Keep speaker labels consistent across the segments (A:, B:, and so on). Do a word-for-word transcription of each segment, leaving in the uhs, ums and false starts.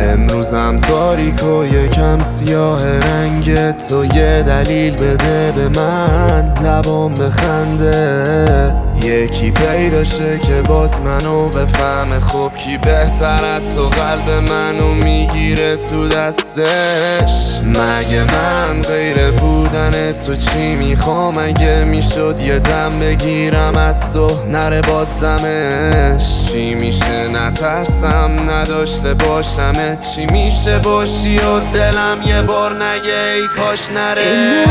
A: امروزم تاریک و یکم سیاه رنگ تو، یه دلیل بده به من لبام بخنده. یکی پیداشه که باز منو بفهمه، خب کی بهتر از تو قلب منو میگیره تو دستش. مگه من غیر بودن تو چی میخوام؟ اگه میشد یه دم بگیرم از تو نره بازمش. چی میشه نترسم نداشته باشمه؟ چی میشه باشی و دلم یه بار نگه ای کاش نره.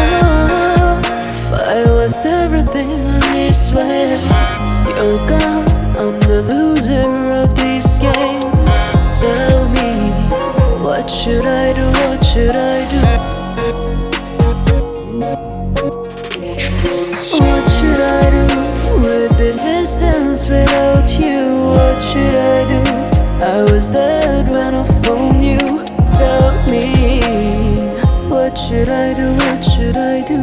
B: I lost everything on this way. You're gone, I'm the loser of this game. Tell me, what should I do, what should I do? What should I do with this distance without you? What should I do? I was dead when I found you. Tell me, what should I do, what should I do?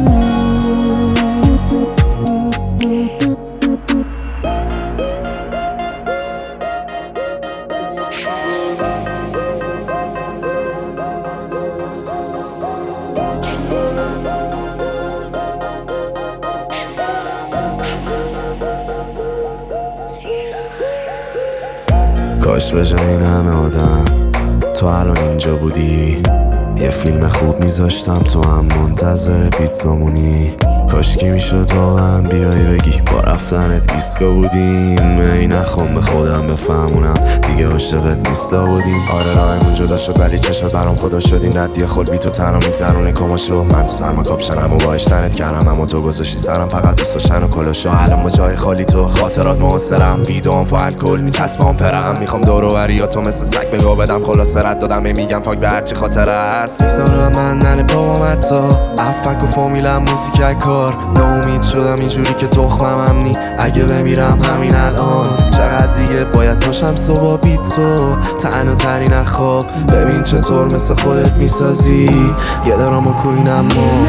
A: کاش به جای این همه آدم تو الان اینجا بودی، یه فیلم خوب میذاشتم تو هم منتظر پیتزامونی. کاش کی میشد واقعا بیایی بگی با رفتنت ایسکا بودیم. ای نخوام به خودم بفهمونم دیگه عاشقت نیستا بودیم. آره راهمون جدا شد ولی چشات برام خدا شد. این ردیه خود بی تو تنها میگذرونه کماشو. من تو سرما کاپشنم و با اشتنت کردم اما تو گذاشتی سرم فقط دوست داشتن و کلاشو. الان با جای خالی تو خاطرات موثرم، ویدوام فو الکل میچسبم پرم. میخوام دور و بریاتو مثل سگ بگو بدم خلاصه رد دادم. میگم فاک به هرچی خاطره است سارا من ننه بابام حتی افک و فامیلم موزیک کار. ناامید شدم اینجوری که تخمم امنی اگه بمیرم همین الان. چقدر دیگه باید پاشم صبح بی تو تنها ترین خواب. ببین چطور مثل خودت میسازی یه دارم و کوینم ما.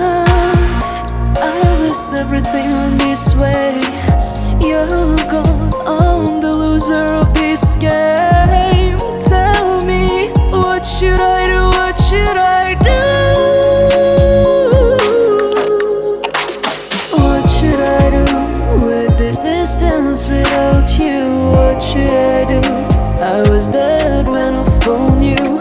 B: I lost everything on this way. You're gone, I'm the loser of this game. Tell me, what should I do, what should I do? What should I do with this distance without you? What should I do? I was dead when I found you.